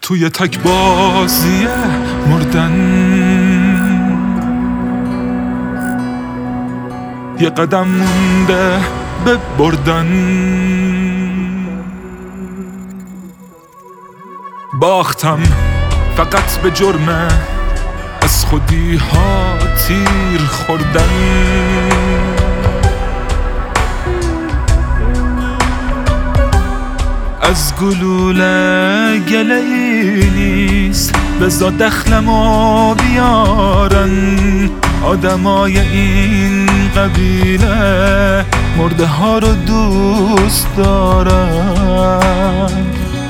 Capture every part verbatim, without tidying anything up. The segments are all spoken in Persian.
توی تک بازی مردن یه قدم مونده به بردن. باختم فقط به جرم از خودی ها تیر خوردن. از گلوله گله ای نیست بزا دخلمو بیارن. آدمای این قبیله مرده ها رو دوست دارن.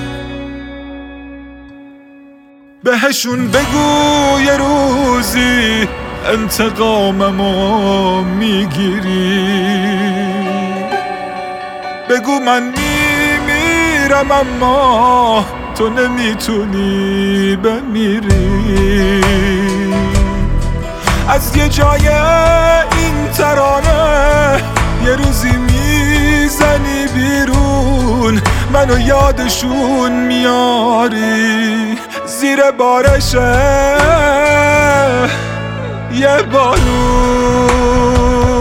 بهشون بگو یه روزی انتقاممو میگیری. بگو من میمیرم اما تو نمیتونی بمیری. از یه جای این ترانه یه روزی میزنی بیرون. منو یادشون میاری زیر بارشه یه بارون.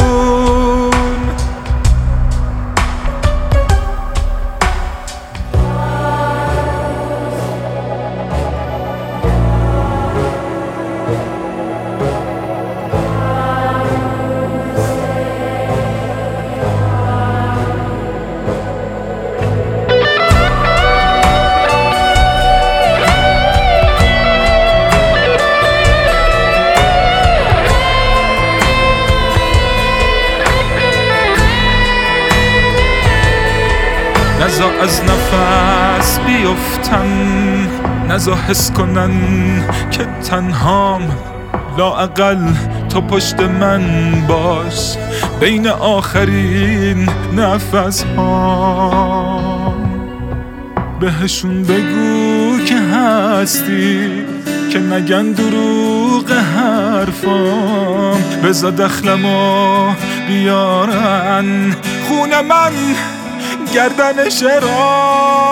نزا از نفس بیفتن، نزا حس کنن که تنهام. لااقل تو پشت من باش بین آخرین نفس ها. بهشون بگو که هستی، که نگن دروغ حرفام. بزا دخلمو بیارن خون من گردنش را.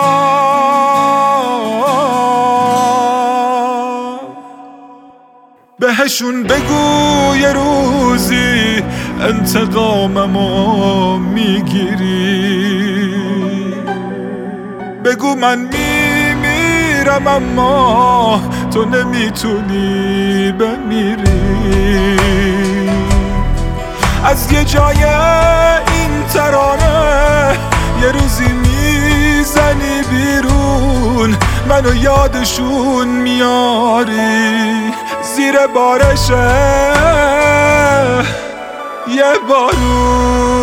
بهشون بگو یه روزی انتقاممو میگیری. بگو من میمیرم اما تو نمیتونی بمیری. از یه جای این ترانه یه روزی میزنی بیرون. منو یادشون میاری زیر بارشه یه بارون.